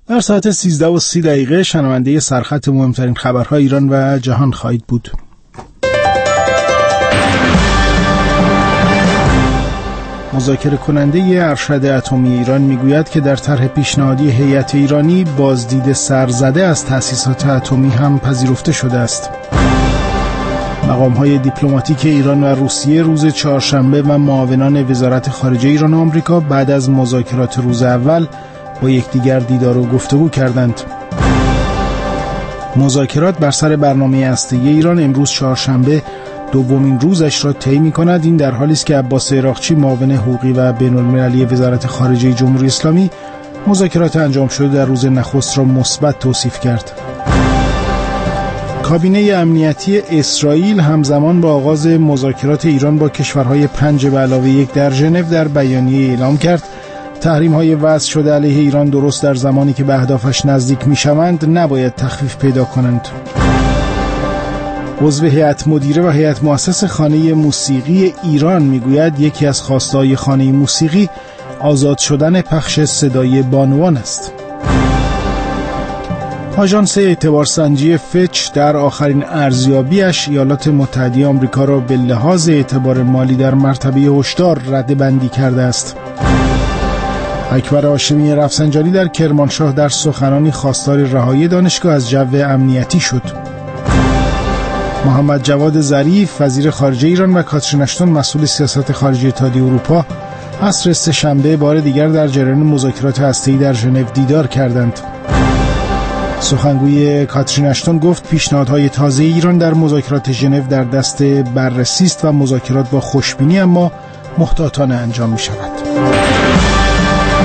در ساعت 13:30 شنونده سرخط مهمترین خبرهای ایران و جهان خواهید بود. مذاکره کننده ارشد اتمی ایران میگوید که در طرح پیشنهادی هیئت ایرانی بازدید سرزده از تأسیسات اتمی هم پذیرفته شده است. مقام‌های دیپلماتیک ایران و روسیه روز چهارشنبه و معاونان وزارت خارجه ایران و آمریکا بعد از مذاکرات روز اول با یکدیگر دیدار و گفتگو کردند. مذاکرات بر سر برنامه هسته‌ای ایران امروز چهارشنبه دومین روزش را طی می‌کند. این در حالی است که عباس عراقچی معاون حقوقی و بین‌المللی وزارت خارجه جمهوری اسلامی مذاکرات انجام شده در روز نخست را مثبت توصیف کرد. کابینه امنیتی اسرائیل همزمان با آغاز مذاکرات ایران با کشورهای 5+1 در ژنو در بیانیه اعلام کرد تحریم‌های وضع شده علیه ایران درست در زمانی که به اهدافش نزدیک می‌شوند نباید تخفیف پیدا کنند. عضو هیئت مدیره و هیئت مؤسس خانه موسیقی ایران میگوید یکی از خواسته‌های خانه موسیقی آزاد شدن پخش صدای بانوان است. آژانس اعتبارسنجی فچ در آخرین ارزیابیش ایالات متحده آمریکا را به لحاظ اعتبار مالی در مرتبه هشدار رده‌بندی کرده است. اکبر هاشمی رفسنجانی در کرمانشاه در سخنانی خواستار رهایی دانشگاه از جو امنیتی شد. محمد جواد ظریف وزیر خارجه ایران و کاترین اشتون مسئول سیاست خارجی اتحادیه اروپا عصر سه‌شنبه بار دیگر در جریان مذاکرات هسته‌ای در ژنو دیدار کردند. سخنگوی کاترین اشتون گفت پیشنهادهای تازه ایران در مذاکرات ژنو در دست بررسی است و مذاکرات با خوشبینی اما محتاطانه انجام می شود.